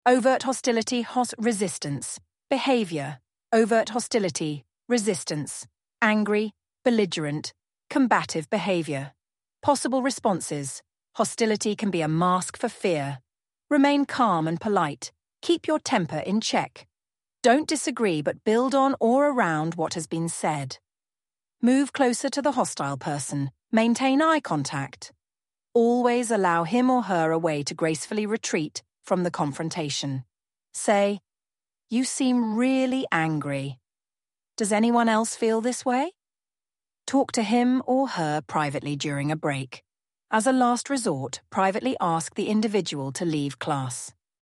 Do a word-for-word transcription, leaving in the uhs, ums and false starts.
Overt hostility, hos resistance. Behavior. Overt hostility, resistance. Angry, belligerent, combative behavior. Possible responses. Hostility can be a mask for fear. Remain calm and polite. Keep your temper in check. Don't disagree but build on or around what has been said. Move closer to the hostile person. Maintain eye contact. Always allow him or her a way to gracefully retreat from the confrontation. Say, "You seem really angry. Does anyone else feel this way?" Talk to him or her privately during a break. As a last resort, privately ask the individual to leave class.